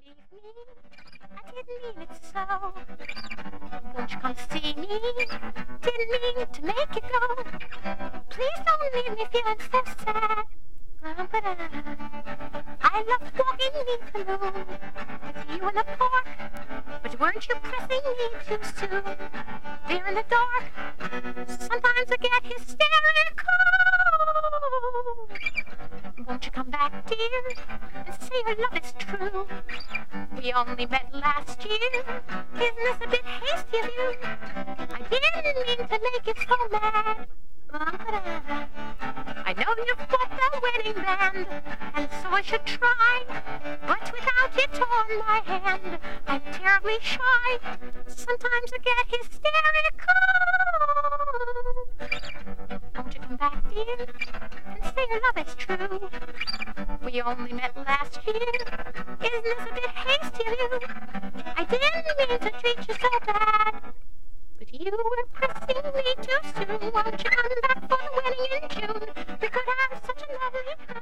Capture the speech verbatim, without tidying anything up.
leave me? I didn't mean it so. Won't you come see me? Didn't mean to make you go. Please don't leave me feeling so sad. I loved walking neath the moon with you in the park, but weren't you pressing me too soon? There in the dark, sometimes I get hysterical. Won't you come back, dear, and say your love is true? We only met last year. Isn't this a bit hasty of you? I didn't mean to make you so mad. I know you've bought the wedding band, and so I should try, but without it on my hand, I'm terribly shy. Sometimes I get hysterical. Won't you come back, dear, and say your love is true? We only met last year. Isn't this a bit hasty of you? I didn't mean to treat you so bad, but you were pressing me too soon. Won't you come back for the wedding in June? We could have such a lovely time.